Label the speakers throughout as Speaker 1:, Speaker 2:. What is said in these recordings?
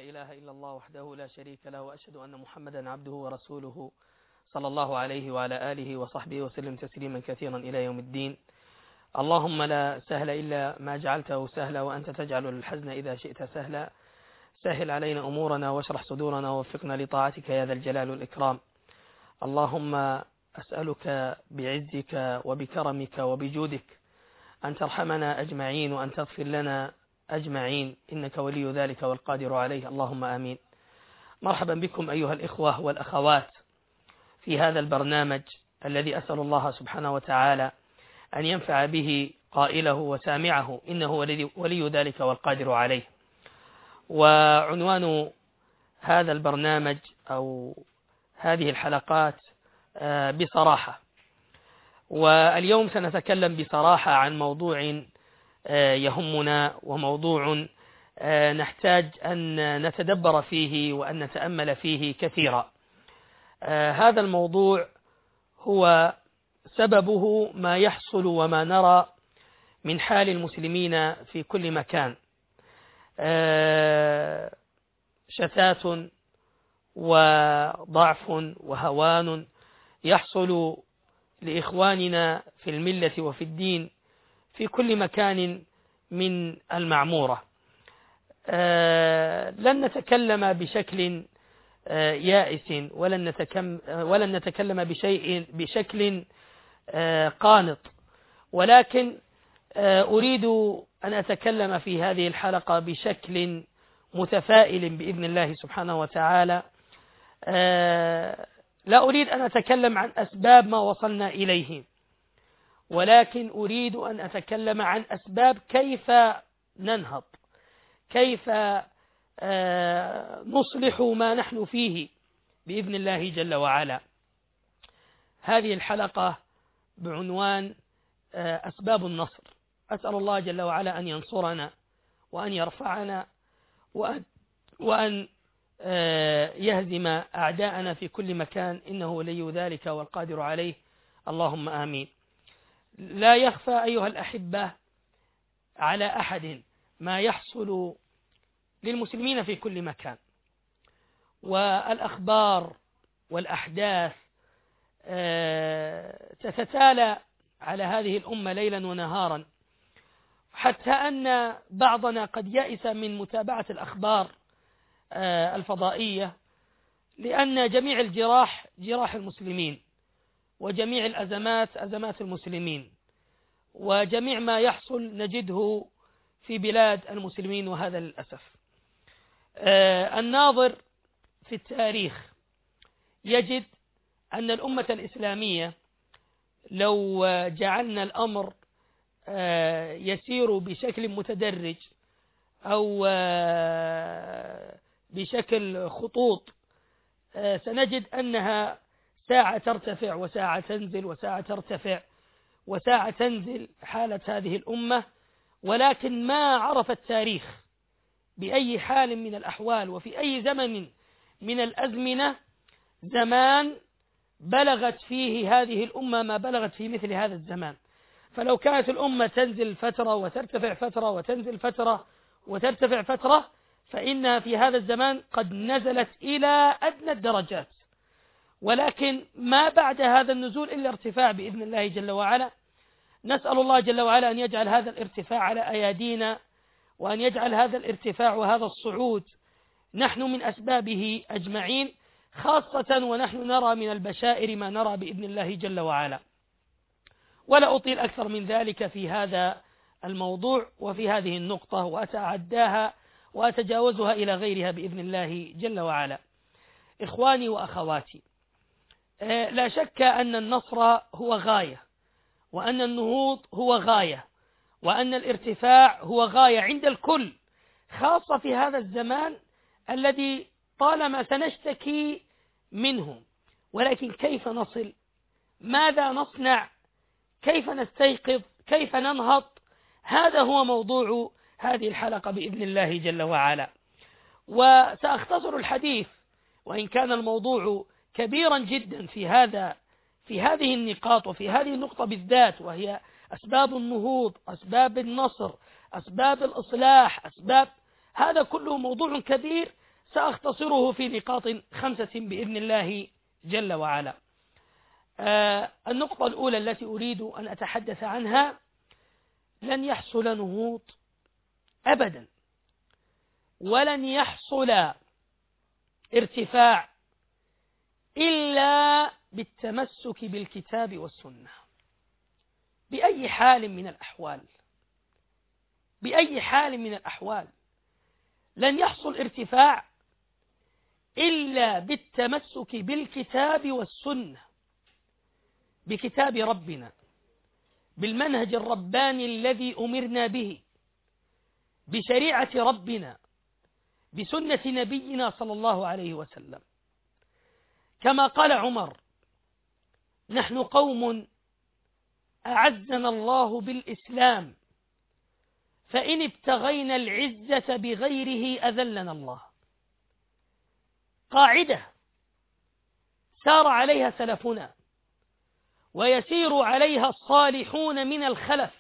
Speaker 1: إله إلا الله وحده لا شريك له، وأشهد أن محمدا عبده ورسوله صلى الله عليه وعلى آله وصحبه وسلم تسليما كثيرا إلى يوم الدين. اللهم لا سهل إلا ما جعلته سهلا، وأنت تجعل الحزن إذا شئت سهلا. سهل علينا أمورنا واشرح صدورنا ووفقنا لطاعتك يا ذا الجلال والإكرام. اللهم أسألك بعزك وبكرمك وبجودك أن ترحمنا أجمعين وأن تغفر لنا أجمعين، إنك ولي ذلك والقادر عليه، اللهم آمين. مرحبا بكم أيها الإخوة والأخوات في هذا البرنامج الذي أسأل الله سبحانه وتعالى أن ينفع به قائله وسامعه، إنه ولي ذلك والقادر عليه. وعنوان هذا البرنامج أو هذه الحلقات بصراحة، واليوم سنتكلم بصراحة عن موضوع يهمنا، وموضوع نحتاج أن نتدبر فيه وأن نتأمل فيه كثيرا. هذا الموضوع هو سببه ما يحصل وما نرى من حال المسلمين في كل مكان، شتات وضعف وهوان يحصل لإخواننا في الملة وفي الدين في كل مكان من المعمورة. لن نتكلم بشكل يائس، ولن نتكلم بشكل قانط، ولكن أريد أن أتكلم في هذه الحلقة بشكل متفائل بإذن الله سبحانه وتعالى. لا أريد أن أتكلم عن أسباب ما وصلنا إليه، ولكن أريد أن أتكلم عن أسباب كيف ننهض، كيف نصلح ما نحن فيه بإذن الله جل وعلا. هذه الحلقة بعنوان أسباب النصر. أسأل الله جل وعلا أن ينصرنا وأن يرفعنا وأن يهزم أعداءنا في كل مكان، إنه ولي ذلك والقادر عليه، اللهم آمين. لا يخفى أيها الأحبة على أحد ما يحصل للمسلمين في كل مكان، والأخبار والأحداث تتتالى على هذه الأمة ليلا ونهارا، حتى أن بعضنا قد يأس من متابعة الأخبار الفضائية، لأن جميع الجراح جراح المسلمين، وجميع الأزمات أزمات المسلمين، وجميع ما يحصل نجده في بلاد المسلمين، وهذا للأسف. الناظر في التاريخ يجد أن الأمة الإسلامية لو جعلنا الأمر يسير بشكل متدرج أو بشكل خطوط، سنجد أنها ساعة ترتفع وساعة تنزل وساعة ترتفع وساعة تنزل حالة هذه الأمة. ولكن ما عرف التاريخ بأي حال من الأحوال وفي أي زمن من الأزمنة زمان بلغت فيه هذه الأمة ما بلغت في مثل هذا الزمان. فلو كانت الأمة تنزل فترة وترتفع فترة وتنزل فترة وترتفع فترة، فإنها في هذا الزمان قد نزلت إلى أدنى الدرجات، ولكن ما بعد هذا النزول إلا ارتفاع بإذن الله جل وعلا. نسأل الله جل وعلا أن يجعل هذا الارتفاع على أيادينا، وأن يجعل هذا الارتفاع وهذا الصعود نحن من أسبابه أجمعين، خاصة ونحن نرى من البشائر ما نرى بإذن الله جل وعلا. ولا أطيل أكثر من ذلك في هذا الموضوع وفي هذه النقطة، وأتعداها وأتجاوزها إلى غيرها بإذن الله جل وعلا. إخواني وأخواتي، لا شك أن النصر هو غاية، وأن النهوض هو غاية، وأن الارتفاع هو غاية عند الكل، خاصة في هذا الزمان الذي طالما سنشتكي منه. ولكن كيف نصل؟ ماذا نصنع؟ كيف نستيقظ؟ كيف ننهض؟ هذا هو موضوع هذه الحلقة بإذن الله جل وعلا. وسأختصر الحديث، وإن كان الموضوع كبيرا جدا في هذه النقاط وفي هذه النقطة بالذات، وهي أسباب النهوض، أسباب النصر، أسباب الإصلاح، هذا كله موضوع كبير. سأختصره في نقاط 5 بإذن الله جل وعلا. النقطة الأولى التي أريد أن أتحدث عنها: لن يحصل نهوض أبدا، ولن يحصل ارتفاع إلا بالتمسك بالكتاب والسنة بأي حال من الأحوال. بأي حال من الأحوال لن يحصل ارتفاع إلا بالتمسك بالكتاب والسنة، بكتاب ربنا، بالمنهج الرباني الذي أمرنا به، بشريعة ربنا، بسنة نبينا صلى الله عليه وسلم. كما قال عمر: نحن قوم أعزنا الله بالإسلام، فإن ابتغينا العزة بغيره أذلنا الله. قاعدة سار عليها سلفنا ويسير عليها الصالحون من الخلف،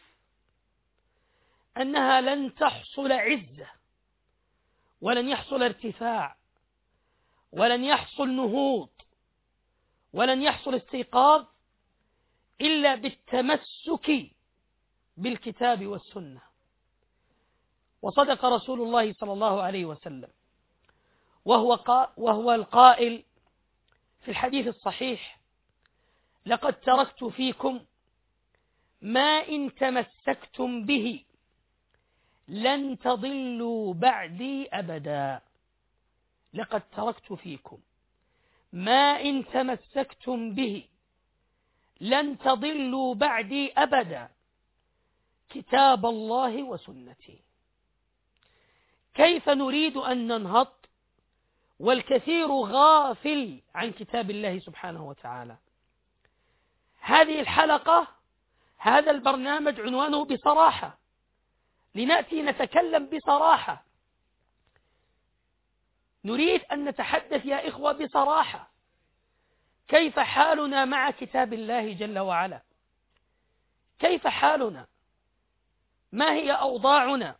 Speaker 1: أنها لن تحصل عزة، ولن يحصل ارتفاع، ولن يحصل نهوض، ولن يحصل استيقاظ إلا بالتمسك بالكتاب والسنة. وصدق رسول الله صلى الله عليه وسلم وهو القائل في الحديث الصحيح: لقد تركت فيكم ما إن تمسكتم به لن تضلوا بعدي أبدا. لقد تركت فيكم ما إن تمسكتم به لن تضلوا بعدي أبدا، كتاب الله وسنتي. كيف نريد أن ننهض والكثير غافل عن كتاب الله سبحانه وتعالى؟ هذه الحلقة، هذا البرنامج عنوانه بصراحة، لنأتي نتكلم بصراحة. نريد أن نتحدث يا إخوة بصراحة. كيف حالنا مع كتاب الله جل وعلا؟ كيف حالنا؟ ما هي أوضاعنا؟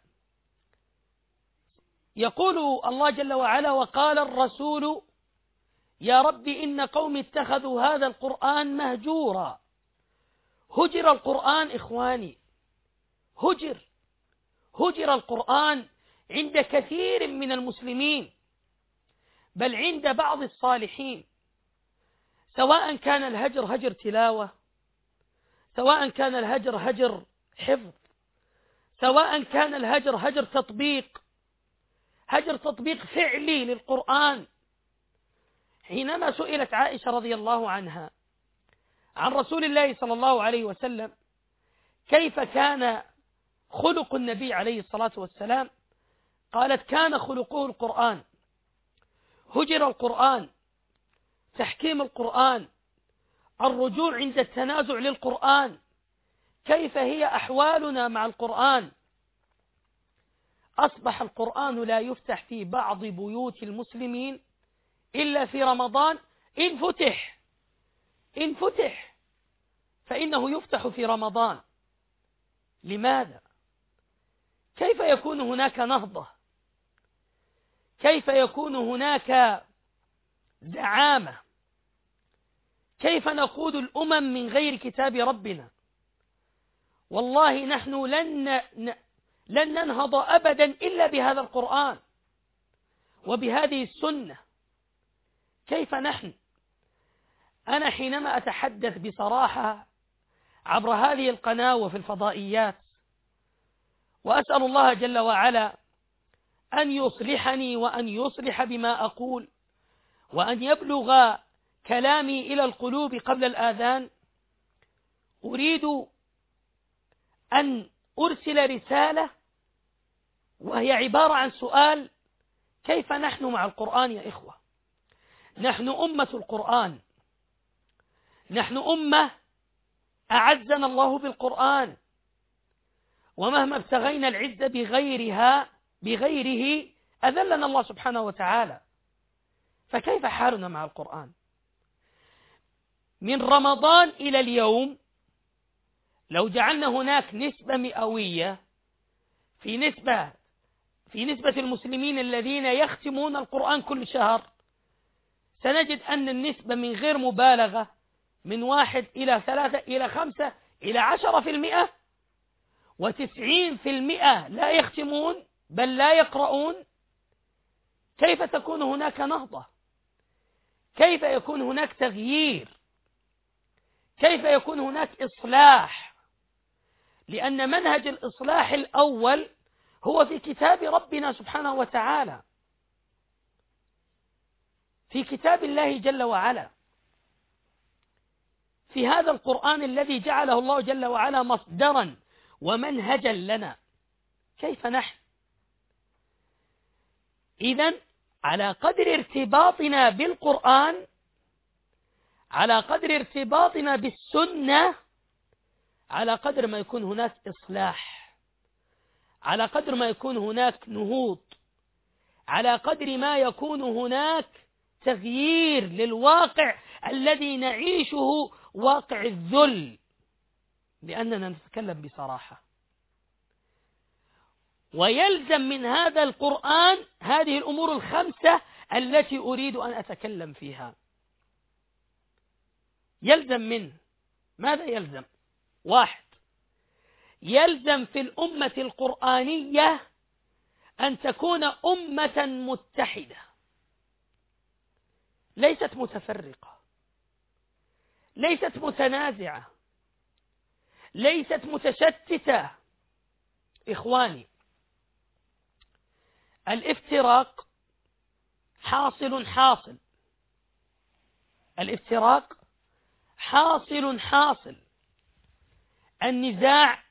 Speaker 1: يقول الله جل وعلا: وقال الرسول يا رب إن قوم اتخذوا هذا القرآن مهجورا. هجر القرآن إخواني، هجر القرآن عند كثير من المسلمين، بل عند بعض الصالحين، سواء كان الهجر هجر تلاوة، سواء كان الهجر هجر حفظ، سواء كان الهجر هجر تطبيق فعلي للقرآن. حينما سئلت عائشة رضي الله عنها عن رسول الله صلى الله عليه وسلم كيف كان خلق النبي عليه الصلاة والسلام، قالت: كان خلقه القرآن. هجر القرآن، تحكيم القرآن، الرجوع عند التنازع للقرآن. كيف هي أحوالنا مع القرآن؟ أصبح القرآن لا يفتح في بعض بيوت المسلمين إلا في رمضان، إن فتح فإنه يفتح في رمضان. لماذا؟ كيف يكون هناك نهضة؟ كيف يكون هناك زعامة؟ كيف نقود الأمم من غير كتاب ربنا؟ والله نحن لن ننهض أبدا إلا بهذا القرآن وبهذه السنة. كيف نحن؟ أنا حينما أتحدث بصراحة عبر هذه القناة وفي الفضائيات، وأسأل الله جل وعلا أن يصلحني وأن يصلح بما أقول، وأن يبلغ كلامي إلى القلوب قبل الآذان، أريد أن أرسل رسالة وهي عبارة عن سؤال: كيف نحن مع القرآن يا إخوة؟ نحن أمة القرآن، نحن أمة أعزنا الله بالقرآن، ومهما ابتغينا العزة بغيره أذلنا الله سبحانه وتعالى. فكيف حالنا مع القرآن؟ من رمضان إلى اليوم لو جعلنا هناك نسبة مئوية في نسبة المسلمين الذين يختمون القرآن كل شهر سنجد أن النسبة من غير مبالغة من 1 إلى 3 إلى 5 إلى 10%، و90% لا يختمون بل لا يقرؤون. كيف تكون هناك نهضة؟ كيف يكون هناك تغيير؟ كيف يكون هناك إصلاح؟ لأن منهج الإصلاح الأول هو في كتاب ربنا سبحانه وتعالى، في كتاب الله جل وعلا، في هذا القرآن الذي جعله الله جل وعلا مصدرا ومنهجا لنا. كيف نحن؟ إذن على قدر ارتباطنا بالقرآن، على قدر ارتباطنا بالسنة، على قدر ما يكون هناك إصلاح، على قدر ما يكون هناك نهوض، على قدر ما يكون هناك تغيير للواقع الذي نعيشه، واقع الذل. لأننا نتكلم بصراحة، ويلزم من هذا القرآن هذه الأمور الخمسة التي أريد أن أتكلم فيها. يلزم منه ماذا؟ يلزم 1، يلزم في الأمة القرآنية أن تكون أمة متحدة، ليست متفرقة، ليست متنازعة، ليست متشتتة. إخواني، الافتراق حاصل، الافتراق حاصل، النزاع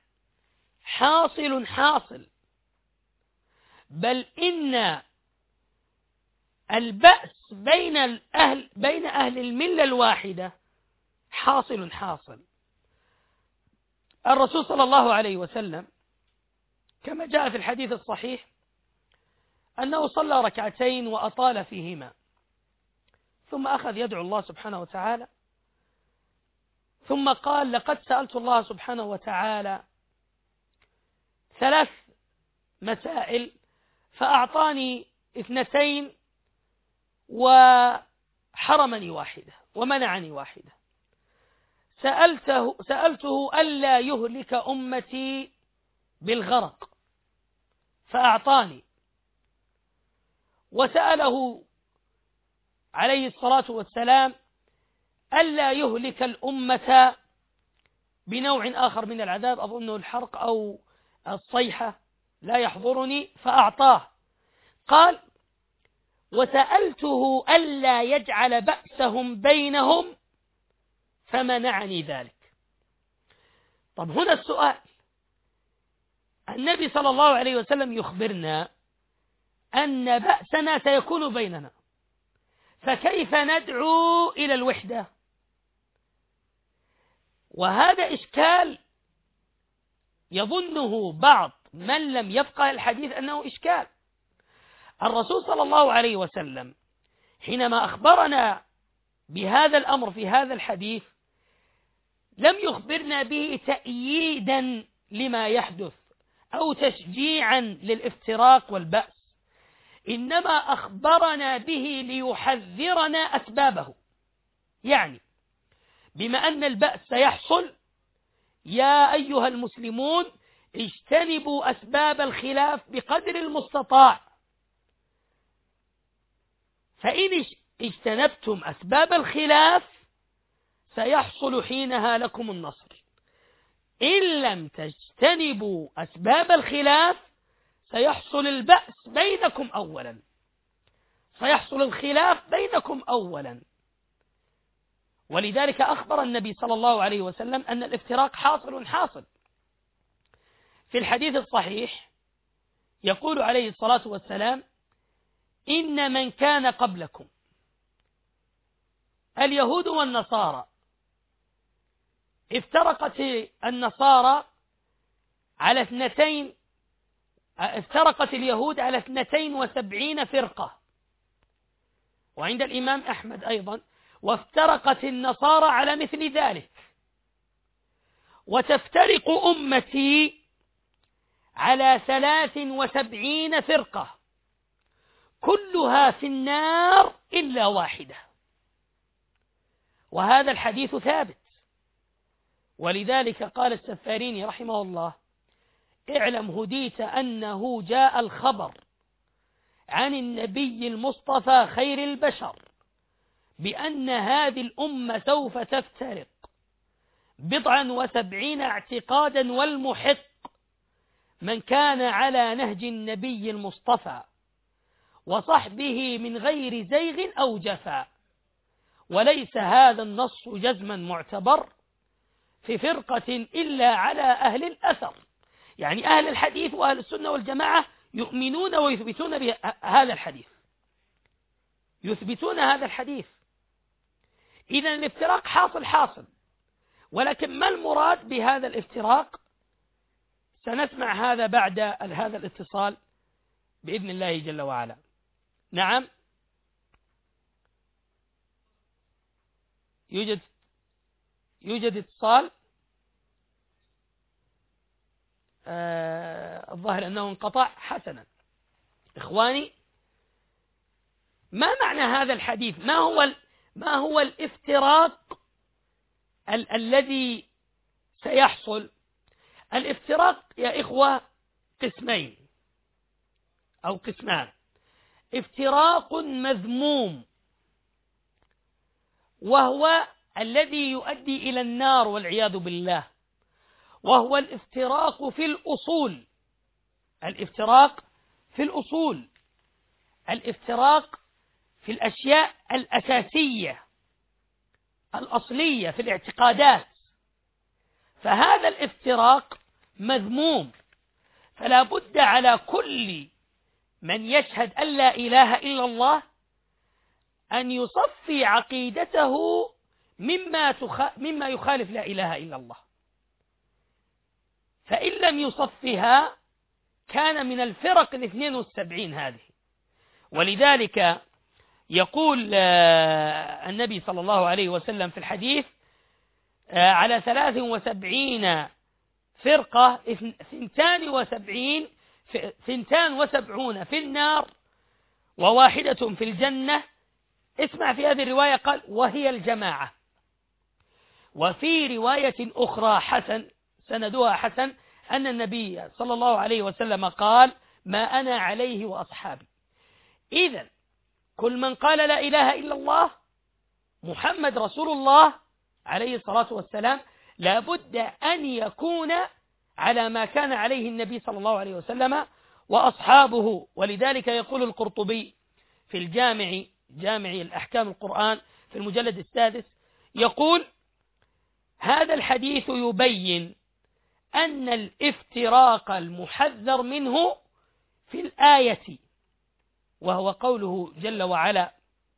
Speaker 1: حاصل، بل إن البأس بين أهل الملة الواحدة حاصل. الرسول صلى الله عليه وسلم كما جاء في الحديث الصحيح أنه صلى ركعتين وأطال فيهما، ثم أخذ يدعو الله سبحانه وتعالى، ثم قال: لقد سألت الله سبحانه وتعالى 3 مسائل فأعطاني 2 وحرمني 1 ومنعني 1. سألته ألا يهلك أمتي بالغرق فأعطاني، وسأله عليه الصلاة والسلام ألا يهلك الأمة بنوع آخر من العذاب، أظنه الحرق أو الصيحة لا يحضرني، فأعطاه. قال: وسألته ألا يجعل بأسهم بينهم فمنعني ذلك. طب هنا السؤال، النبي صلى الله عليه وسلم يخبرنا أن بأسنا سيكون بيننا، فكيف ندعو إلى الوحدة؟ وهذا إشكال يظنه بعض من لم يفقه الحديث أنه إشكال. الرسول صلى الله عليه وسلم حينما أخبرنا بهذا الأمر في هذا الحديث لم يخبرنا به تأييدا لما يحدث أو تشجيعا للافتراق والبأس، إنما أخبرنا به ليحذرنا أسبابه. يعني بما أن البأس سيحصل، يا أيها المسلمون اجتنبوا أسباب الخلاف بقدر المستطاع، فإن اجتنبتم أسباب الخلاف سيحصل حينها لكم النصر. إن لم تجتنبوا أسباب الخلاف سيحصل البأس بينكم أولا، سيحصل الخلاف بينكم أولا. ولذلك أخبر النبي صلى الله عليه وسلم أن الافتراق حاصل. في الحديث الصحيح يقول عليه الصلاة والسلام: إن من كان قبلكم اليهود والنصارى، افترقت النصارى على 2، افترقت اليهود على 72 فرقة، وعند الإمام أحمد أيضا: وافترقت النصارى على مثل ذلك، وتفترق أمتي على 73 فرقة كلها في النار إلا واحدة، وهذا الحديث ثابت. ولذلك قال السفاريني رحمه الله: اعلم هديت أنه جاء الخبر عن النبي المصطفى خير البشر بأن هذه الأمة سوف تفترق 79 اعتقادا، والمحق من كان على نهج النبي المصطفى وصحبه من غير زيغ أو جفا، وليس هذا النص جزما معتبر في فرقة إلا على أهل الأثر. يعني أهل الحديث وأهل السنة والجماعة يؤمنون ويثبتون بهذا الحديث، يثبتون هذا الحديث. إذن الافتراق حاصل، ولكن ما المراد بهذا الافتراق؟ سنسمع هذا بعد هذا الاتصال بإذن الله جل وعلا. نعم، يوجد اتصال. الظاهر أنه انقطع. حسنا إخواني، ما معنى هذا الحديث؟ ما هو الافتراق الذي سيحصل؟ الافتراق يا إخوة قسمين أو قسمان: افتراق مذموم وهو الذي يؤدي إلى النار والعياذ بالله، وهو الافتراق في الأصول. الافتراق في الأصول، الافتراق في الأشياء الأساسية الأصلية في الاعتقادات، فهذا الافتراق مذموم. فلا بد على كل من يشهد أن لا إله إلا الله أن يصفي عقيدته مما يخالف لا إله إلا الله، فإن لم يصفها كان من الفرق 72 هذه. ولذلك يقول النبي صلى الله عليه وسلم في الحديث: على 73 فرقة 72 في النار وواحدة في الجنة. اسمع في هذه الرواية قال: وهي الجماعة. وفي رواية أخرى حسن سندها حسن أن النبي صلى الله عليه وسلم قال: ما أنا عليه وأصحابي. إذن كل من قال لا إله إلا الله محمد رسول الله عليه الصلاة والسلام لابد أن يكون على ما كان عليه النبي صلى الله عليه وسلم وأصحابه. ولذلك يقول القرطبي في جامع الأحكام القرآن في المجلد السادس، يقول: هذا الحديث يبين أن الافتراق المحذر منه في الآية، وهو قوله جل وعلا: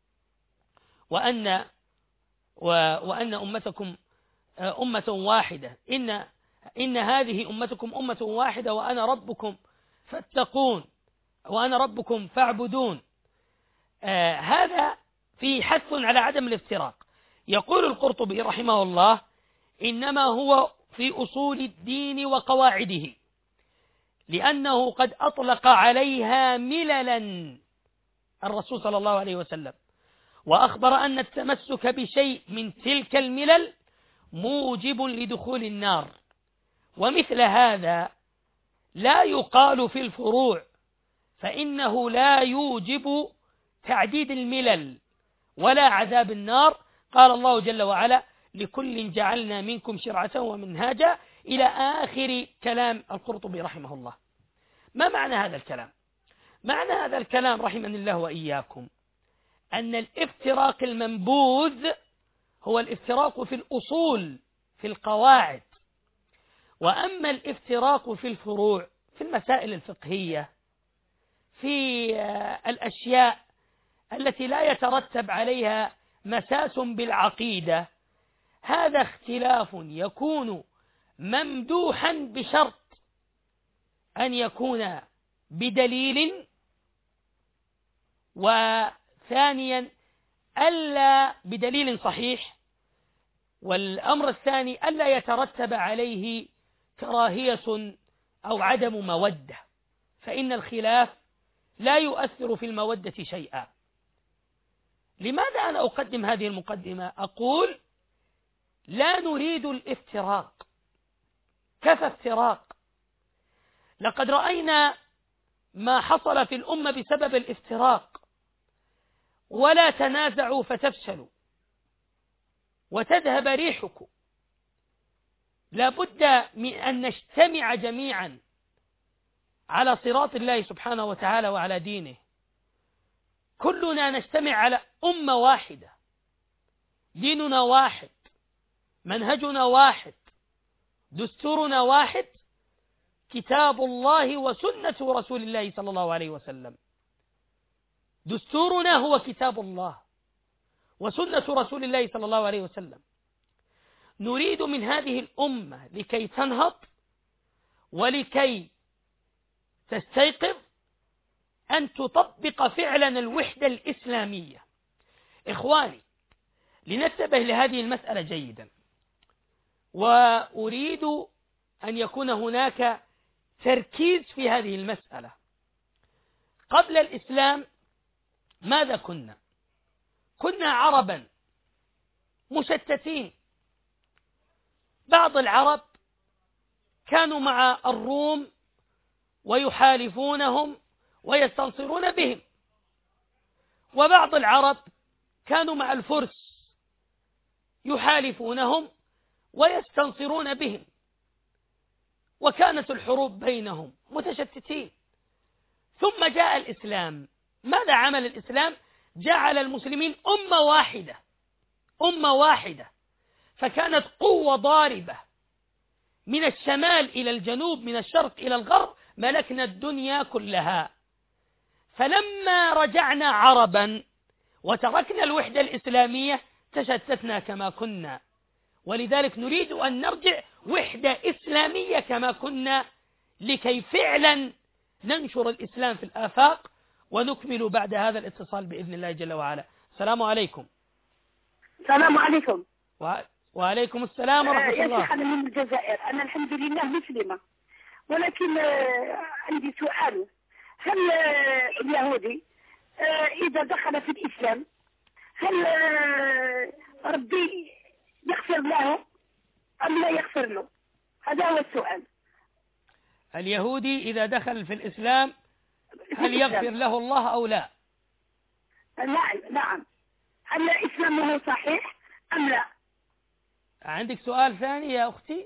Speaker 1: وأن أمتكم أمة واحدة، إن هذه أمتكم أمة واحدة وأنا ربكم فاتقون وأنا ربكم فاعبدون. هذا في حث على عدم الافتراق. يقول القرطبي رحمه الله: إنما هو في أصول الدين وقواعده، لأنه قد أطلق عليها مللا الرسول صلى الله عليه وسلم، وأخبر أن التمسك بشيء من تلك الملل موجب لدخول النار. ومثل هذا لا يقال في الفروع، فإنه لا يوجب تعديد الملل ولا عذاب النار. قال الله جل وعلا: لكل جعلنا منكم شرعة ومنهاجا، إلى آخر كلام القرطبي رحمه الله. ما معنى هذا الكلام؟ معنى هذا الكلام رحمني الله وإياكم أن الافتراق المنبوذ هو الافتراق في الأصول في القواعد، وأما الافتراق في الفروع في المسائل الفقهية في الأشياء التي لا يترتب عليها مساس بالعقيدة، هذا اختلاف يكون ممدوحا بشرط أن يكون بدليل، وثانيا ألا بدليل صحيح، والأمر الثاني ألا يترتب عليه كراهية أو عدم مودة، فإن الخلاف لا يؤثر في المودة شيئا. لماذا أنا أقدم هذه المقدمة؟ أقول لا نريد الافتراق، كفى افتراق. لقد رأينا ما حصل في الأمة بسبب الافتراق. ولا تنازعوا فتفشلوا وتذهب ريحكم. لا بد من أن نجتمع جميعا على صراط الله سبحانه وتعالى وعلى دينه. كلنا نجتمع على أمة واحدة، ديننا واحد، منهجنا واحد، دستورنا واحد، كتاب الله وسنة رسول الله صلى الله عليه وسلم. دستورنا هو كتاب الله وسنة رسول الله صلى الله عليه وسلم. نريد من هذه الأمة لكي تنهض ولكي تستيقظ أن تطبق فعلا الوحدة الإسلامية. إخواني، لننتبه لهذه المسألة جيدا، وأريد أن يكون هناك تركيز في هذه المسألة. قبل الإسلام ماذا كنا؟ كنا عربا مشتتين. بعض العرب كانوا مع الروم ويحالفونهم ويستنصرون بهم، وبعض العرب كانوا مع الفرس يحالفونهم ويستنصرون بهم، وكانت الحروب بينهم متشتتين. ثم جاء الإسلام. ماذا عمل الإسلام؟ جعل المسلمين أمة واحدة، فكانت قوة ضاربة من الشمال إلى الجنوب، من الشرق إلى الغرب، ملكنا الدنيا كلها. فلما رجعنا عربا وتركنا الوحدة الإسلامية تشتتنا كما كنا، ولذلك نريد أن نرجع وحدة إسلامية كما كنا لكي فعلا ننشر الإسلام في الآفاق. ونكمل بعد هذا الاتصال بإذن الله جل وعلا. السلام عليكم.
Speaker 2: السلام عليكم.
Speaker 1: وعليكم السلام ورحمة الله.
Speaker 2: يا شيخ، أنا من الجزائر، أنا الحمد لله مسلمة، ولكن عندي سؤال. هل اليهودي إذا دخل في الإسلام هل ربي يغفر له أم لا يغفر له؟ هذا هو السؤال.
Speaker 1: اليهودي إذا دخل في الإسلام هل يغفر له الله أو لا؟
Speaker 2: نعم. هل إسلامه صحيح أم لا؟
Speaker 1: عندك سؤال ثاني يا أختي؟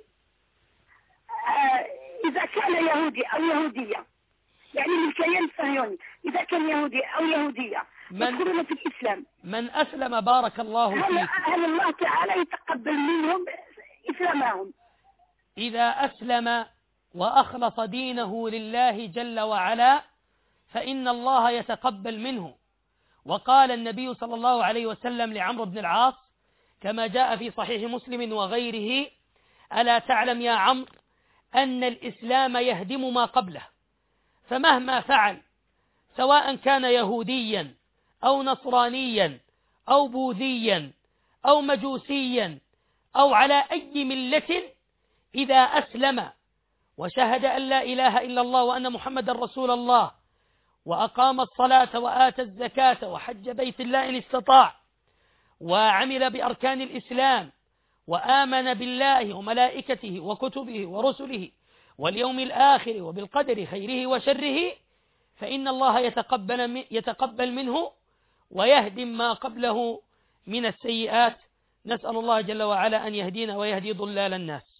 Speaker 2: إذا كان يهودي أو يهودية، يعني من الكيان الصهيوني، إذا كان يهودي أو يهودية يدخلون في الإسلام،
Speaker 1: من أسلم بارك الله فيك،
Speaker 2: هل الله تعالى يتقبل منهم إسلامهم؟
Speaker 1: إذا أسلم وأخلص دينه لله جل وعلا فإن الله يتقبل منه. وقال النبي صلى الله عليه وسلم لعمرو بن العاص كما جاء في صحيح مسلم وغيره: ألا تعلم يا عمرو أن الإسلام يهدم ما قبله، فمهما فعل سواء كان يهوديا أو نصرانيا أو بوذيا أو مجوسيا أو على أي ملة، إذا أسلم وشهد أن لا إله إلا الله وأن محمد رسول الله وأقام الصلاة وآتى الزكاة وحج بيت الله إن استطاع وعمل بأركان الإسلام وآمن بالله وملائكته وكتبه ورسله واليوم الآخر وبالقدر خيره وشره، فإن الله يتقبل منه ويهدم ما قبله من السيئات. نسأل الله جل وعلا أن يهدينا ويهدي ضلال الناس.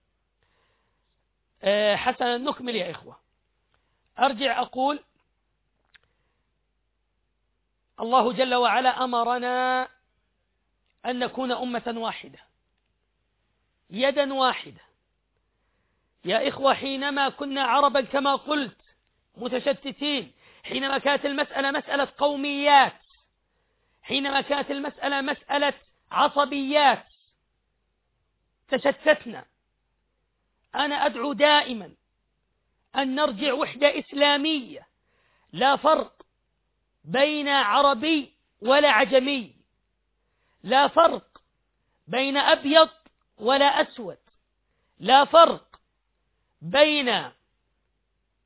Speaker 1: حسنا، نكمل يا إخوة. أرجع أقول: الله جل وعلا أمرنا أن نكون أمة واحدة، يدا واحدة. يا إخوة، حينما كنا عربا كما قلت متشتتين، حينما كانت المسألة مسألة قوميات، حينما كانت المسألة مسألة عصبيات، تشتتنا. أنا أدعو دائما أن نرجع وحدة إسلامية، لا فرق بين عربي ولا عجمي، لا فرق بين أبيض ولا أسود، لا فرق بين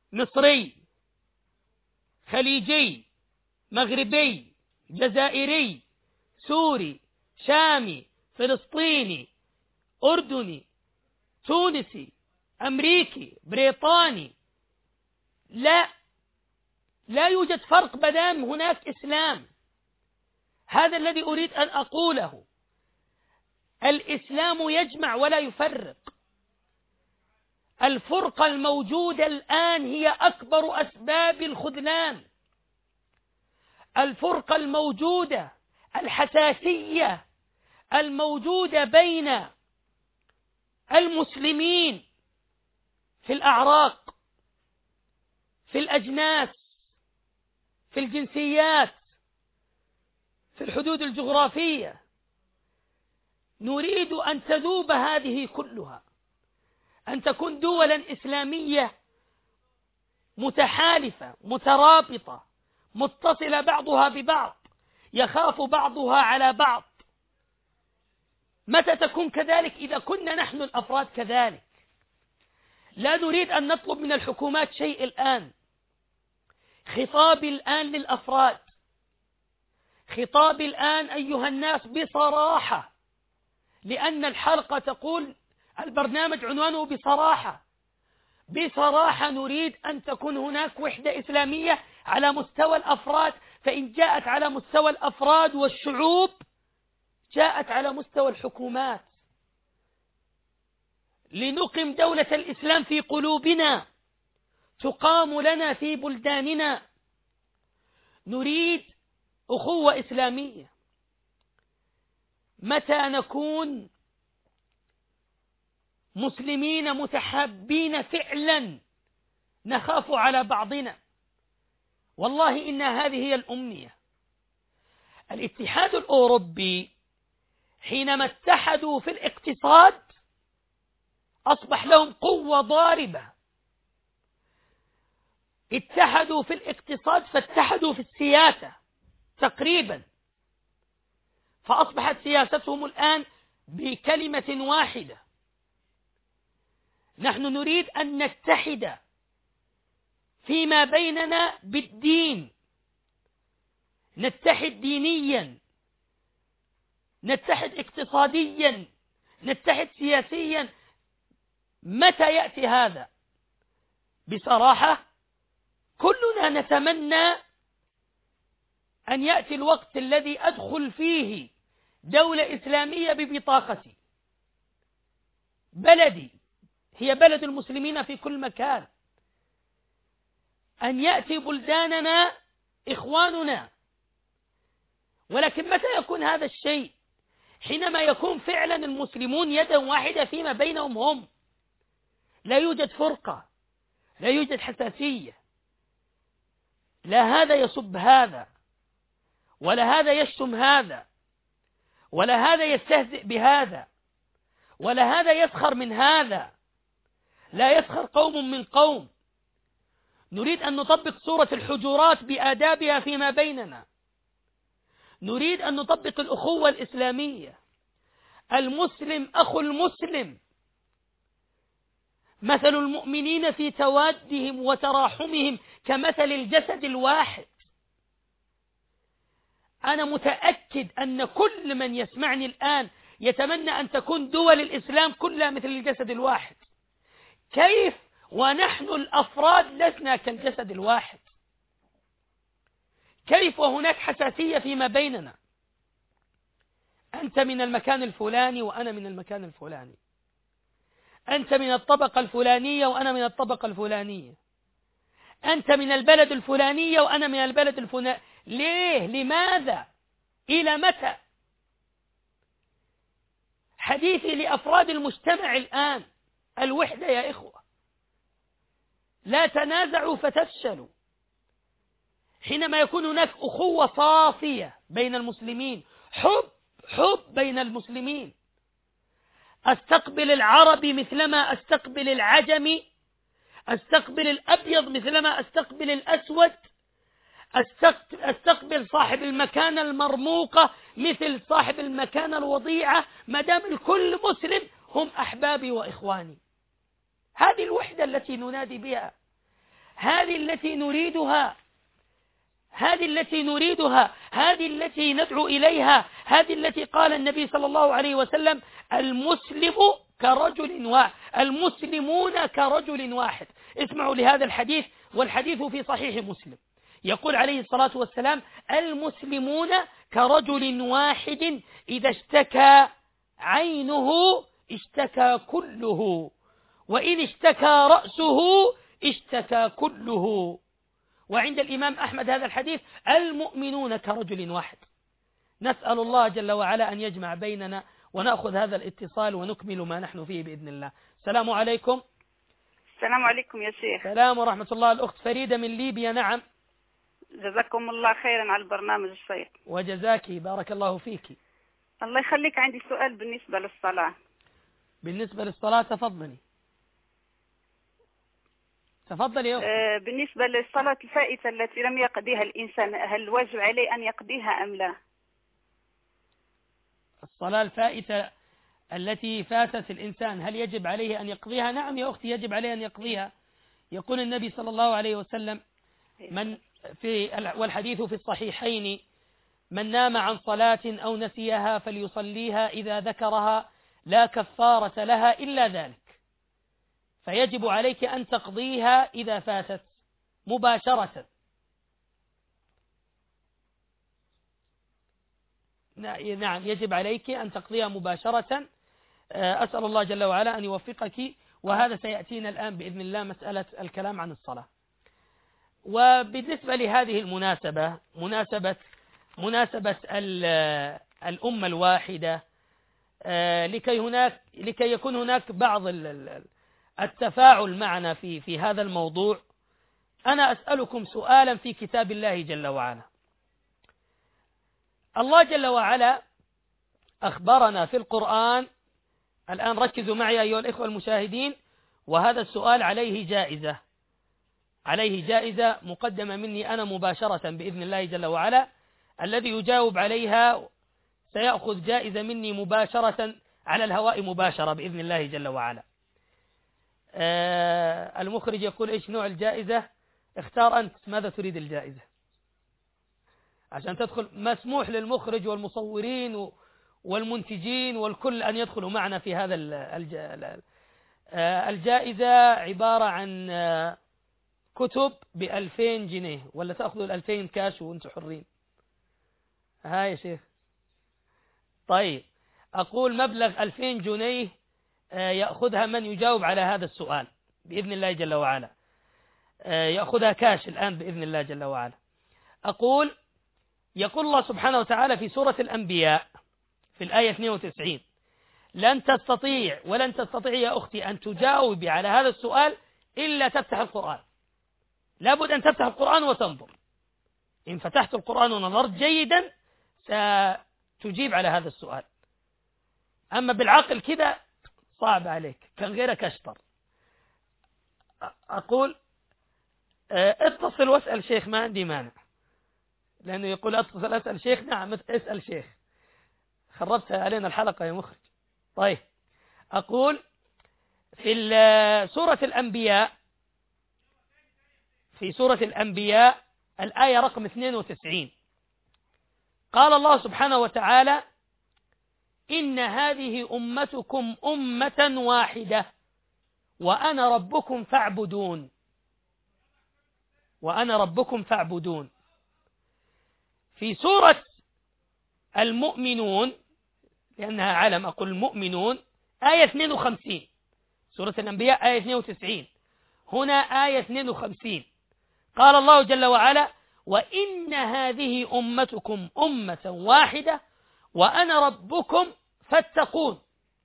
Speaker 1: مصري، خليجي، مغربي، جزائري، سوري، شامي، فلسطيني، أردني، تونسي، أمريكي، بريطاني، لا يوجد فرق مادام هناك إسلام. هذا الذي أريد أن أقوله. الإسلام يجمع ولا يفرق. الفرقة الموجودة الآن هي أكبر أسباب الخذلان. الفرقة الموجودة، الحساسية الموجودة بين المسلمين في الأعراق، في الأجناس، في الجنسيات، في الحدود الجغرافية، نريد أن تذوب هذه كلها، أن تكون دولا إسلامية متحالفة مترابطة متصلة بعضها ببعض، يخاف بعضها على بعض. متى تكون كذلك؟ إذا كنا نحن الأفراد كذلك. لا نريد أن نطلب من الحكومات شيء الآن. خطابي الآن للأفراد، خطابي الآن أيها الناس بصراحة، لأن الحلقة تقول البرنامج عنوانه بصراحة. بصراحة نريد أن تكون هناك وحدة إسلامية على مستوى الأفراد، فإن جاءت على مستوى الأفراد والشعوب جاءت على مستوى الحكومات. لنقم دولة الإسلام في قلوبنا، تقام لنا في بلداننا. نريد أخوة إسلامية. متى نكون مسلمين متحابين فعلا نخاف على بعضنا. والله إن هذه هي الأمنية. الاتحاد الأوروبي حينما اتحدوا في الاقتصاد أصبح لهم قوة ضاربة. اتحدوا في الاقتصاد فاتحدوا في السياسة تقريبا، فأصبحت سياستهم الآن بكلمة واحدة. نحن نريد أن نتحد فيما بيننا بالدين، نتحد دينيا، نتحد اقتصاديا، نتحد سياسيا. متى يأتي هذا؟ بصراحة كلنا نتمنى أن يأتي الوقت الذي أدخل فيه دولة إسلامية ببطاقتي. بلدي هي بلد المسلمين في كل مكان. أن يأتي بلداننا إخواننا. ولكن متى يكون هذا الشيء؟ حينما يكون فعلا المسلمون يدا واحدة فيما بينهم هم، لا يوجد فرقة، لا يوجد حساسية، لا هذا يسب هذا، ولا هذا يشتم هذا، ولا هذا يستهزئ بهذا، ولا هذا يسخر من هذا. لا يسخر قوم من قوم. نريد أن نطبق سورة الحجرات بآدابها فيما بيننا. نريد أن نطبق الأخوة الإسلامية. المسلم أخو المسلم. مثل المؤمنين في توادهم وتراحمهم كمثل الجسد الواحد. أنا متأكد أن كل من يسمعني الآن يتمنى أن تكون دول الإسلام كلها مثل الجسد الواحد. كيف ونحن الأفراد لسنا كالجسد الواحد؟ كيف وهناك حساسية فيما بيننا؟ أنت من المكان الفلاني وأنا من المكان الفلاني، أنت من الطبقة الفلانية وأنا من الطبقة الفلانية، أنت من البلد الفلانية وأنا من البلد الفلاني. ليه؟ لماذا؟ إلى متى؟ حديثي لأفراد المجتمع الآن الوحدة يا إخوة. لا تنازعوا فتفشلوا. حينما يكون هناك أخوة صافية بين المسلمين، حب بين المسلمين، أستقبل العربي مثلما أستقبل العجمي، أستقبل الأبيض مثلما أستقبل الأسود، أستقبل صاحب المكانة المرموقة مثل صاحب المكانة الوضيعة، ما دام الكل مسلم هم أحبابي وإخواني. هذه الوحدة التي ننادي بها، هذه التي نريدها، هذه التي نريدها، هذه التي ندعو إليها، هذه التي قال النبي صلى الله عليه وسلم المسلم كرجل واحد، المسلمون كرجل واحد. اسمعوا لهذا الحديث، والحديث في صحيح مسلم، يقول عليه الصلاة والسلام المسلمون كرجل واحد إذا اشتكى عينه اشتكى كله، وإن اشتكى رأسه اشتكى كله. وعند الإمام أحمد هذا الحديث المؤمنون كرجل واحد. نسأل الله جل وعلا أن يجمع بيننا ونأخذ هذا الاتصال ونكمل ما نحن فيه بإذن الله. السلام عليكم.
Speaker 2: السلام عليكم يا شيخ.
Speaker 1: السلام ورحمة الله. الأخت فريدة من ليبيا. نعم.
Speaker 2: جزاكم الله خيرا على البرنامج الشيق.
Speaker 1: وجزاك بارك الله فيك.
Speaker 2: الله يخليك، عندي سؤال بالنسبة للصلاة.
Speaker 1: بالنسبة للصلاة تفضلي. تفضل يا أختي.
Speaker 2: بالنسبة للصلاة الفائتة التي لم يقضيها الإنسان، هل واجب عليه أن يقضيها أم لا؟
Speaker 1: الصلاة الفائتة التي فاتت الإنسان هل يجب عليه أن يقضيها؟ نعم يا أختي يجب عليه أن يقضيها. يقول النبي صلى الله عليه وسلم والحديث في الصحيحين من نام عن صلاة أو نسيها فليصليها إذا ذكرها لا كفارة لها إلا ذلك. فيجب عليك أن تقضيها إذا فاتت مباشرة. نعم يجب عليك أن تقضيها مباشرة. أسأل الله جل وعلا أن يوفقك. وهذا سيأتينا الآن بإذن الله مسألة الكلام عن الصلاة. وبالنسبة لهذه المناسبة، مناسبة الأمة الواحدة، لكي يكون هناك بعض التفاعل معنا في هذا الموضوع، أنا أسألكم سؤالا في كتاب الله جل وعلا. الله جل وعلا أخبرنا في القرآن، الآن ركزوا معي أيها الإخوة المشاهدين، وهذا السؤال عليه جائزة مقدمة مني أنا مباشرة بإذن الله جل وعلا. الذي يجاوب عليها سيأخذ جائزة مني مباشرة على الهواء مباشرة بإذن الله جل وعلا. المخرج يقول إيش نوع الجائزة؟ اختار أنت ماذا تريد الجائزة عشان تدخل. مسموح للمخرج والمصورين والمنتجين والكل أن يدخلوا معنا في هذا الجائزة. عبارة عن كتب ب2000 جنيه، ولا تأخذوا 2000 كاش وانتم حرين؟ ها يا شيخ. طيب أقول مبلغ 2000 جنيه يأخذها من يجاوب على هذا السؤال بإذن الله جل وعلا، يأخذها كاش الآن بإذن الله جل وعلا. يقول الله سبحانه وتعالى في سورة الأنبياء في الآية 92 لن تستطيع يا أختي أن تجاوبي على هذا السؤال إلا تفتح القرآن. لابد أن تفتح القرآن وتنظر. إن فتحت القرآن ونظرت جيدا ستجيب على هذا السؤال. أما بالعقل كذا صعب عليك، كان غيرك أشطر. أقول اتصل واسأل شيخ، ما عندي مانع، لأنه يقول اتصل أسأل شيخ. نعم اسأل شيخ، خربت علينا الحلقة يا مخرج. طيب أقول في سورة الأنبياء الآية رقم 92 قال الله سبحانه وتعالى إن هذه أمتكم أمة واحدة وأنا ربكم فاعبدون. في سورة المؤمنون، لأنها علم أقول المؤمنون، آية 52. سورة الأنبياء آية 92، هنا آية 52 قال الله جل وعلا وإن هذه أمتكم أمة واحدة وأنا ربكم فاتقون.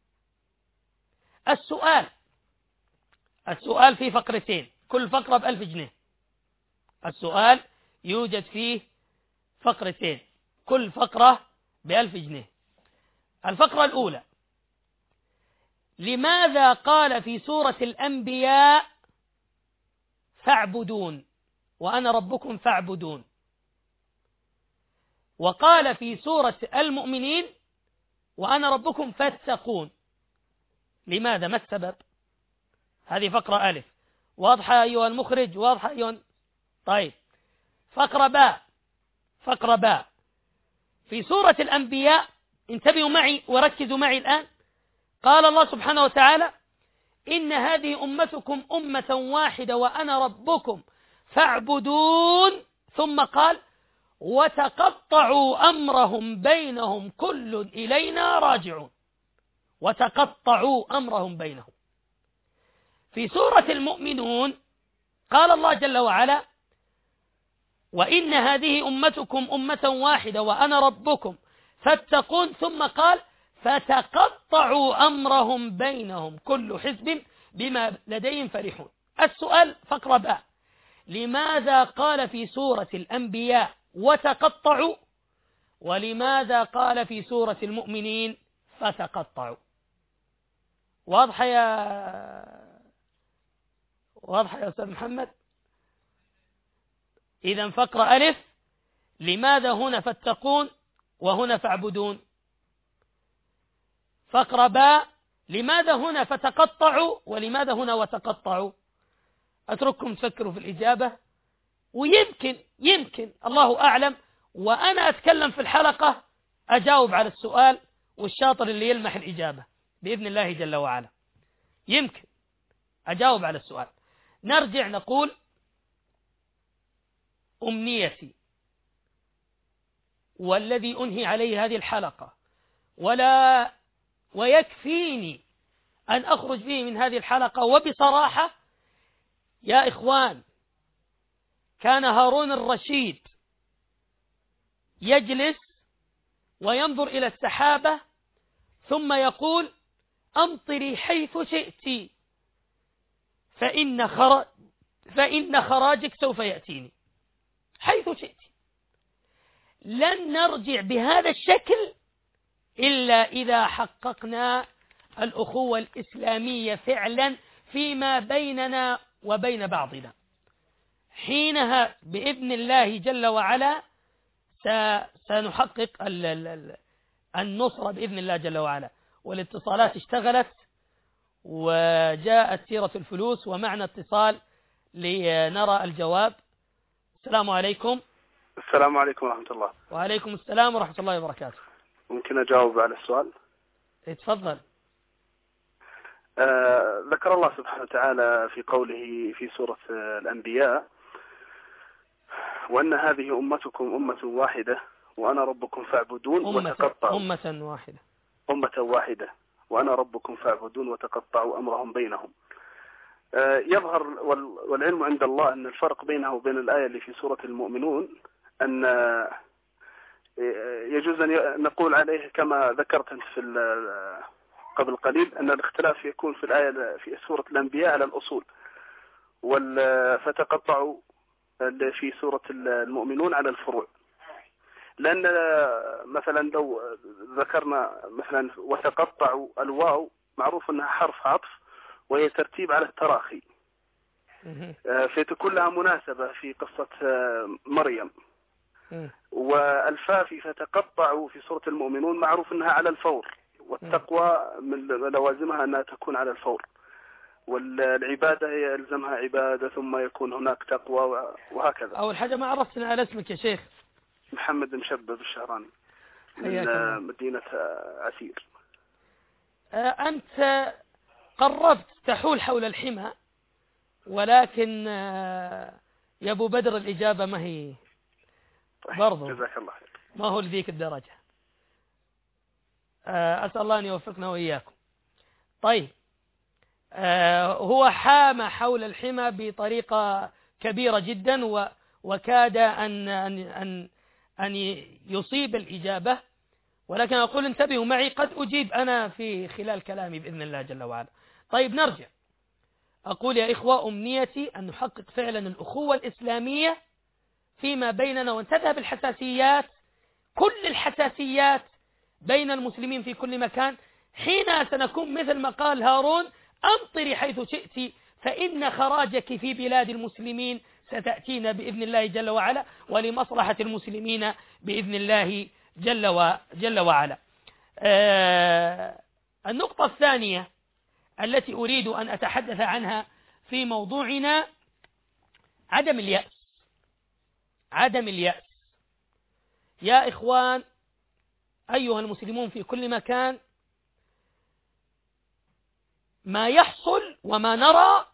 Speaker 1: السؤال في فقرتين، كل فقرة ب1000 جنيه. السؤال يوجد فيه فقرتين، كل فقرة ب1000 جنيه. الفقرة الأولى: لماذا قال في سورة الأنبياء فاعبدون وأنا ربكم فاعبدون، وقال في سورة المؤمنين وأنا ربكم فاتقون؟ لماذا؟ ما السبب؟ هذه فقرة ألف. واضحة أيها المخرج؟ واضحة أيها؟ طيب، فقرة باء في سورة الأنبياء، انتبهوا معي وركزوا معي الآن. قال الله سبحانه وتعالى: إن هذه أمتكم أمة واحدة وأنا ربكم فاعبدون، ثم قال: وتقطعوا أمرهم بينهم كل إلينا راجعون. وتقطعوا أمرهم بينهم. في سورة المؤمنون قال الله جل وعلا: وإن هذه أمتكم أمة واحدة وأنا ربكم فاتقون، ثم قال: فتقطعوا أمرهم بينهم كل حزب بما لديهم فرحون. السؤال فقرة باء: لماذا قال في سورة الأنبياء وتقطعوا، ولماذا قال في سورة المؤمنين فتقطعوا؟ واضحة يا أستاذ محمد؟ إذن فقرة ألف: لماذا هنا فاتقون وهنا فاعبدون؟ فقرة باء: لماذا هنا فتقطعوا ولماذا هنا وتقطعوا؟ أترككم تفكروا في الإجابة، ويمكن الله أعلم وأنا أتكلم في الحلقة أجاوب على السؤال، والشاطر اللي يلمح الإجابة بإذن الله جل وعلا يمكن أجاوب على السؤال. نرجع نقول: أمنيتي والذي أنهي عليه هذه الحلقة ويكفيني أن أخرج به من هذه الحلقة وبصراحة يا إخوان، كان هارون الرشيد يجلس وينظر إلى السحابة ثم يقول: أمطري حيث شئت فإن خراجك سوف يأتيني. حيث شئت. لن نرجع بهذا الشكل إلا إذا حققنا الأخوة الإسلامية فعلا فيما بيننا وبين بعضنا. حينها بإذن الله جل وعلا سنحقق النصرة بإذن الله جل وعلا. والاتصالات اشتغلت وجاءت سيرة الفلوس ومعنا اتصال لنرى الجواب. السلام عليكم.
Speaker 3: السلام عليكم ورحمة الله.
Speaker 1: وعليكم السلام ورحمة الله وبركاته.
Speaker 3: ممكن أجاوب على السؤال؟
Speaker 1: اتفضل.
Speaker 3: ذكر الله سبحانه وتعالى في قوله في سورة الأنبياء: وأن هذه أمتكم أمة واحدة وأنا ربكم فاعبدون وتقطعوا أمة واحدة وأنا ربكم فاعبدون وتقطعوا أمرهم بينهم. يظهر والعلم عند الله أن الفرق بينه وبين الآية اللي في سورة المؤمنون أن يجوز أن نقول عليه كما ذكرت أنت قبل قليل، أن الاختلاف يكون في الآية في سورة الأنبياء على الأصول، فتقطعوا في سورة المؤمنون على الفروع. لأن مثلا لو ذكرنا مثلا وتقطعوا، الواو معروف أنها حرف عطف وهي ترتيب على التراخي، فتكون لها مناسبة في قصة مريم. والفاء في فتقطعوا في سورة المؤمنون معروف أنها على الفور، والتقوى من لوازمها أنها تكون على الفور، والعبادة هي يلزمها عبادة ثم يكون هناك تقوى وهكذا.
Speaker 1: أول حاجة ما عرفتنا على اسمك يا شيخ.
Speaker 3: محمد مشبب الشهراني من مدينة عسير.
Speaker 1: أنت قربت تحول حول الحمى، ولكن يا أبو بدر الإجابة ما هي برضو،
Speaker 3: جزاك الله خير،
Speaker 1: ما هو لذيك الدرجة. أسأل الله أن يوفقنا وإياكم. طيب، هو حام حول الحمى بطريقة كبيرة جدا وكاد أن يصيب الإجابة، ولكن أقول انتبهوا معي، قد أجيب أنا في خلال كلامي بإذن الله جل وعلا. طيب نرجع. أقول يا إخوة، أمنيتي أن نحقق فعلا الأخوة الإسلامية فيما بيننا، وانتبه بالحساسيات، كل الحساسيات بين المسلمين في كل مكان. حين سنكون مثل ما قال هارون: أمطري حيث شئت فإن خراجك في بلاد المسلمين ستأتينا بإذن الله جل وعلا، ولمصلحة المسلمين بإذن الله جل وعلا. النقطة الثانية التي أريد أن أتحدث عنها في موضوعنا عدم اليأس. عدم اليأس يا إخوان أيها المسلمون في كل مكان، ما يحصل وما نرى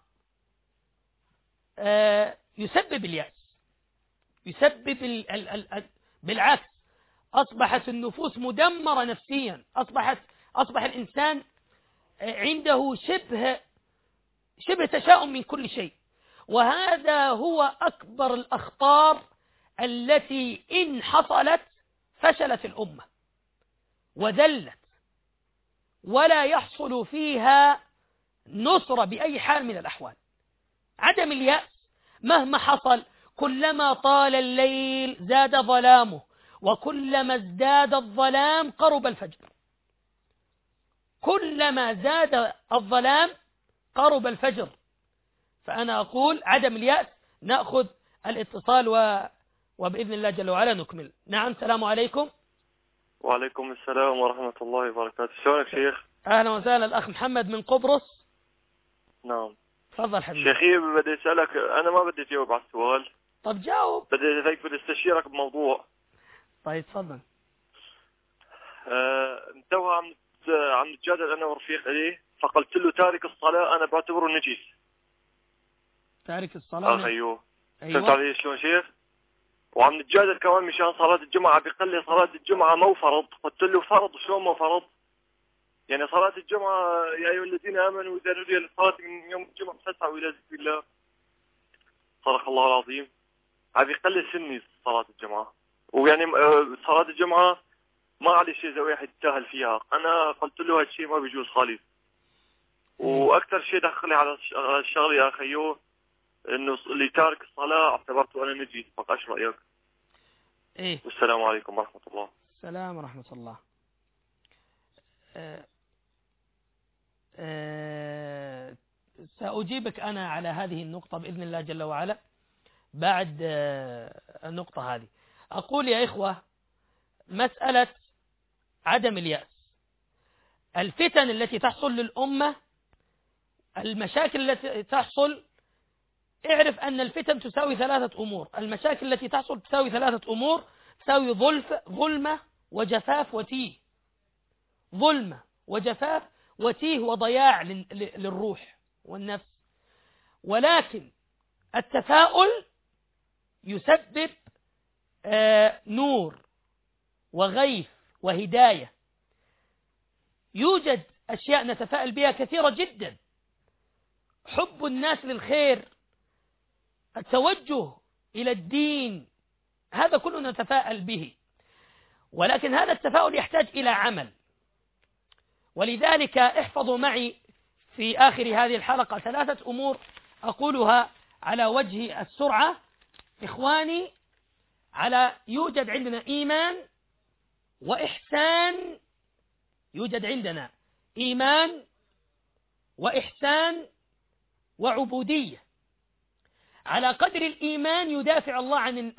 Speaker 1: يسبب اليأس، يسبب بالعكس، أصبحت النفوس مدمرة نفسيا، أصبح الإنسان عنده شبه تشاؤم من كل شيء. وهذا هو أكبر الأخطار التي إن حصلت فشلت الأمة وذلت، ولا يحصل فيها نصرة بأي حال من الأحوال. عدم اليأس مهما حصل، كلما طال الليل زاد ظلامه، وكلما ازداد الظلام قرب الفجر. كلما زاد الظلام قرب الفجر. فأنا أقول عدم اليأس. نأخذ الاتصال وبإذن الله جل وعلا نكمل. نعم، السلام عليكم.
Speaker 4: وعليكم السلام ورحمة الله وبركاته. شلونك شيخ؟
Speaker 1: أهلا وسهلا الأخ محمد من قبرص.
Speaker 4: نعم
Speaker 1: تفضل حبيبي.
Speaker 4: شيخي بدي أسألك، أنا ما بدي أجاوب على السؤال.
Speaker 1: طب جاوب.
Speaker 4: بدي استشيرك بموضوع.
Speaker 1: طيب تفضل.
Speaker 4: توها عم نتجادل أنا ورفيق لي، فقلت له تارك الصلاة أنا بعتبره نجس.
Speaker 1: تارك الصلاة؟
Speaker 4: أيوه. فهمت علي شلون شيخ؟ وعم نتجادل كمان مشان صلاة الجمعة، بيقول لي صلاة الجمعة مو فرض. قلت له فرض شلون مو فرض؟ يعني صلاة الجمعة يا أيها الذين آمنوا إذا نودي للصلاة من يوم الجمعة فاسعوا إلى ذكر الله. صدق الله العظيم. عم بيقول لي سني صلاة الجمعة، ويعني صلاة الجمعة ما علي شيء إذا واحد يتجاهل فيها. أنا قلت له هالشيء ما بيجوز خالص. وأكثر شيء دخلي على الشغل يا أخيو إنه اللي تارك الصلاة اعتبرته أنا نجي. بقى إيش رأيك؟
Speaker 1: إيه.
Speaker 4: والسلام عليكم ورحمة الله.
Speaker 1: السلام ورحمة الله. سأجيبك أنا على هذه النقطة بإذن الله جل وعلا بعد النقطة هذه. أقول يا إخوة، مسألة عدم اليأس، الفتن التي تحصل للأمة، المشاكل التي تحصل، اعرف أن الفتن تساوي ثلاثة أمور. المشاكل التي تحصل تساوي ثلاثة أمور، تساوي ظلمة وجفاف وتيه. ظلمة وجفاف وتيه وضياع للروح والنفس. ولكن التفاؤل يسبب نور وغيث وهداية. يوجد أشياء نتفائل بها كثيرة جدا، حب الناس للخير، التوجه إلى الدين، هذا كله نتفائل به. ولكن هذا التفاؤل يحتاج إلى عمل. ولذلك احفظوا معي في آخر هذه الحلقة ثلاثة أمور أقولها على وجه السرعة. إخواني، يوجد عندنا إيمان وإحسان. يوجد عندنا إيمان وإحسان وعبودية. على قدر الإيمان يدافع الله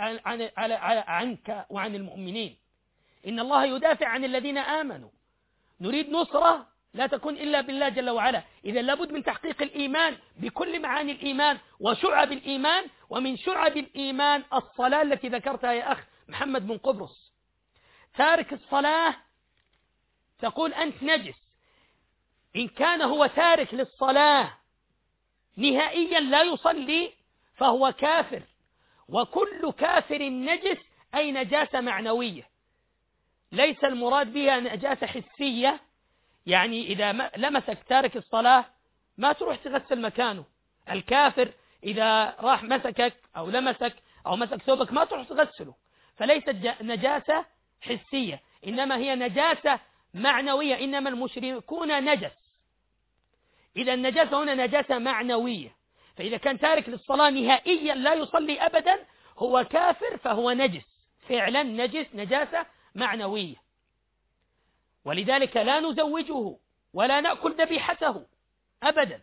Speaker 1: عنك وعن المؤمنين. إن الله يدافع عن الذين آمنوا. نريد نصرة لا تكون إلا بالله جل وعلا. إذا لابد من تحقيق الإيمان بكل معاني الإيمان وشعب الإيمان. ومن شعب الإيمان الصلاة التي ذكرتها يا أخ محمد بن قبرص. تارك الصلاة تقول أنت نجس. إن كان هو تارك للصلاة نهائيا لا يصلي فهو كافر. وكل كافر نجس، أي نجاسة معنوية. ليس المراد بها نجاسة حسية، يعني إذا لمسك تارك الصلاة ما تروح تغسل مكانه. الكافر إذا راح مسكك أو لمسك أو مسك ثوبك ما تروح تغسله. فليست نجاسة حسية، إنما هي نجاسة معنوية. إنما المشركون نجس. إذا النجاسة هنا نجاسة معنوية. فإذا كان تارك للصلاة نهائيا لا يصلي أبدا هو كافر، فهو نجس فعلا، نجس نجاسة معنوية. ولذلك لا نزوجه ولا نأكل ذبيحته أبدا.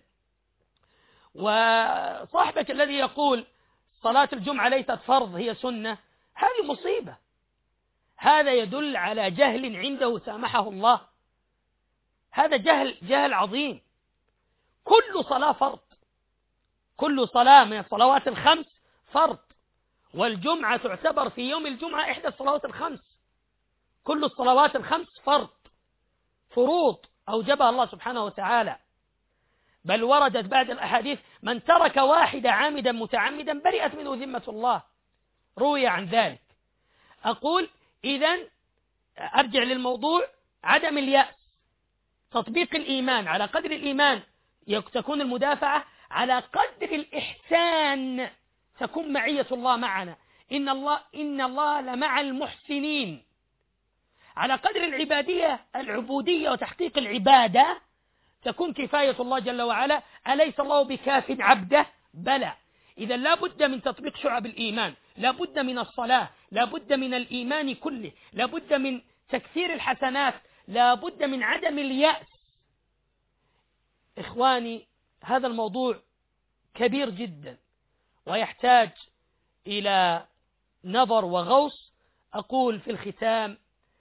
Speaker 1: وصاحبك الذي يقول صلاة الجمعة ليست فرض هي سنة، هذه مصيبة. هذا يدل على جهل عنده سامحه الله. هذا جهل عظيم. كل صلاة فرض، كل صلاة من الصلوات الخمس فرض، والجمعة تعتبر في يوم الجمعة إحدى الصلوات الخمس. كل الصلوات الخمس فرض، فروض أوجبها الله سبحانه وتعالى. بل وردت بعد الأحاديث من ترك واحدة عامدا متعمدا برئت منه ذمة الله، روي عن ذلك. أقول إذن أرجع للموضوع، عدم اليأس، تطبيق الإيمان على قدر الإيمان تكون المدافعة، على قدر الإحسان تكون معية الله معنا. إن الله لمع المحسنين. على قدر العبودية وتحقيق العبادة تكون كفاية الله جل وعلا. أليس الله بكاف عبده؟ بلى. إذا لا بد من تطبيق شعب الإيمان، لا بد من الصلاة، لا بد من الإيمان كله، لا بد من تكثير الحسنات، لا بد من عدم اليأس. إخواني، هذا الموضوع كبير جدا ويحتاج إلى نظر وغوص. أقول في الختام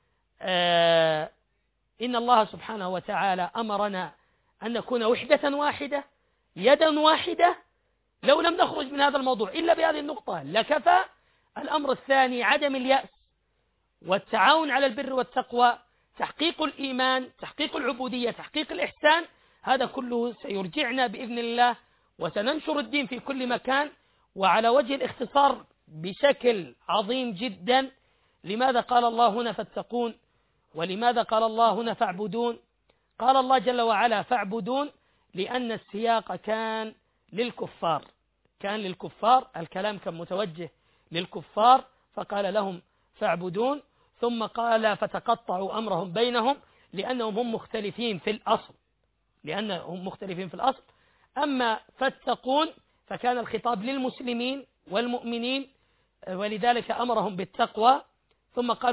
Speaker 1: إن الله سبحانه وتعالى أمرنا أن نكون وحدة واحدة، يدا واحدة. لو لم نخرج من هذا الموضوع إلا بهذه النقطة لكفى. الأمر الثاني عدم اليأس والتعاون على البر والتقوى، تحقيق الإيمان، تحقيق العبودية، تحقيق الإحسان. هذا كله سيرجعنا بإذن الله، وسننشر الدين في كل مكان. وعلى وجه الاختصار بشكل عظيم جدا، لماذا قال الله هنا فاتقون؟ ولماذا قال الله هنا فاعبدون؟ قال الله جل وعلا فاعبدون لأن السياق كان للكفار، الكلام كان متوجه للكفار، فقال لهم فاعبدون، ثم قال فتقطعوا أمرهم بينهم لأنهم هم مختلفين في الأصل. أما فاتقون فكان الخطاب للمسلمين والمؤمنين، ولذلك أمرهم بالتقوى. ثم قال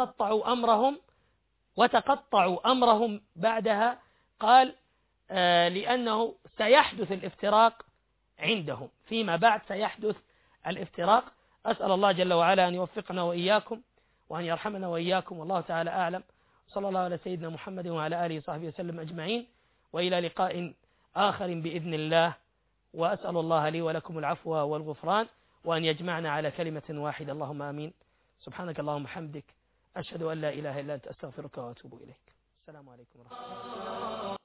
Speaker 1: وتقطعوا أمرهم بعدها، قال لأنه سيحدث الافتراق عندهم، فيما بعد سيحدث الافتراق. أسأل الله جل وعلا أن يوفقنا وإياكم وأن يرحمنا وإياكم، والله تعالى أعلم. صلى الله على سيدنا محمد وعلى آله وصحبه وسلم أجمعين، وإلى لقاء آخر بإذن الله. وأسأل الله لي ولكم العفو والغفران، وأن يجمعنا على كلمة واحدة، اللهم آمين. سبحانك اللهم وبحمدك، أشهد أن لا إله إلا أنت، أستغفرك وأتوب إليك. السلام عليكم ورحمة الله.